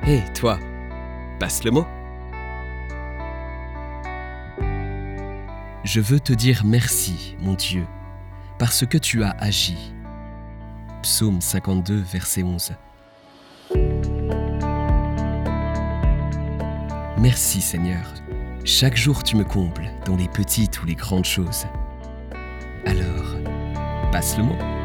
Hé, toi, passe le mot. Je veux te dire merci, mon Dieu, parce que tu as agi. Psaume 52, verset 11. Merci Seigneur. Chaque jour tu me combles dans les petites ou les grandes choses. Alors, passe le mot.